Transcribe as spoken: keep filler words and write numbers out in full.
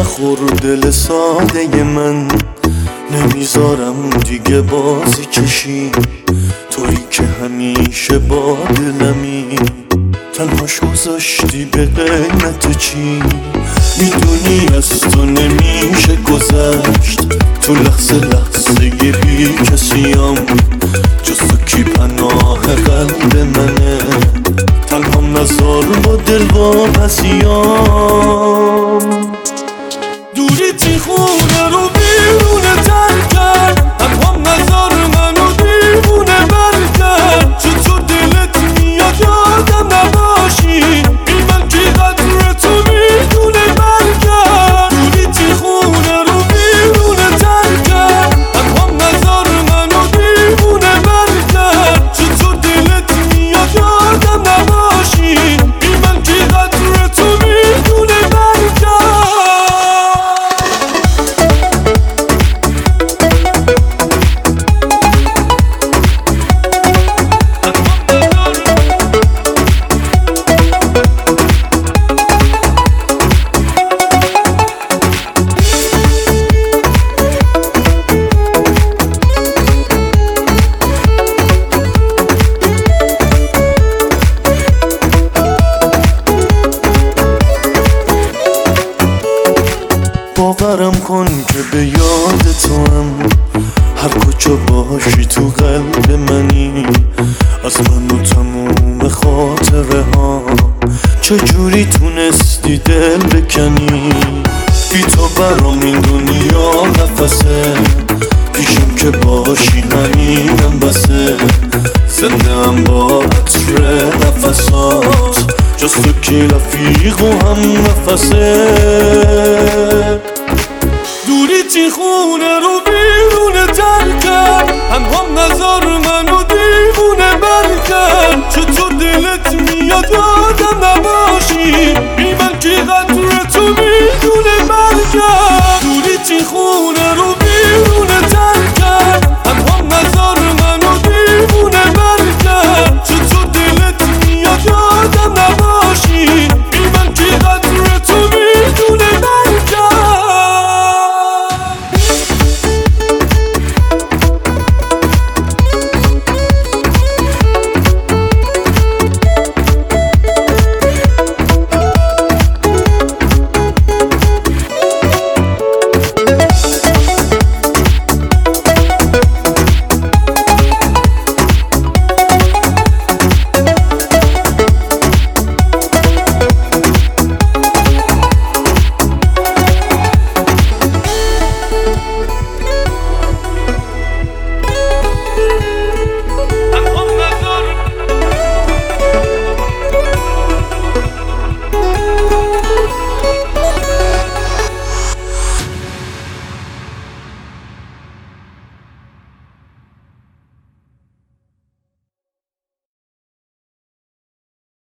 خور دل ساده من، نمیذارم دیگه بازی کشی، تویی که همیشه با دلمی، تنهاش گذاشتی به قیمت چی؟ میدونی از تو نمیشه گذشت، تو لحظه لحظه بی کسیم، جز تو کی پناه قلب منه، تنهام نزار با دل واپسیام. دوری تی خونه رو بیرونه ترک کرد، تنهام نزار منو دیوونه بر کرد، چطور دلت میاد یادم نباشی، بی من کی قدر تو میدونه بر کرد. دوری تی خونه رو بیرونه ترک کرد، تنهام نزار منو دیوونه بر کرد، چطور دلت میاد یادم نباشی، بی من کی قدر تو میدونه بر کرد. باورم کن که به یاد تو هم، هر کجا باشی تو قلب منی، از من و تموم خاطره ها، چجوری تونستی دل بکنی، بی تو برام این دنیا نفسه، پیشم که باشی همینم بسه، زنده هم با عطر نفسات، جز تو کی رفیق و هم نفسه. دوری تی خونه رو بیرونه ترک کرد، تنهام نزار منو دیوونه بر کرد، چطور دلت میاد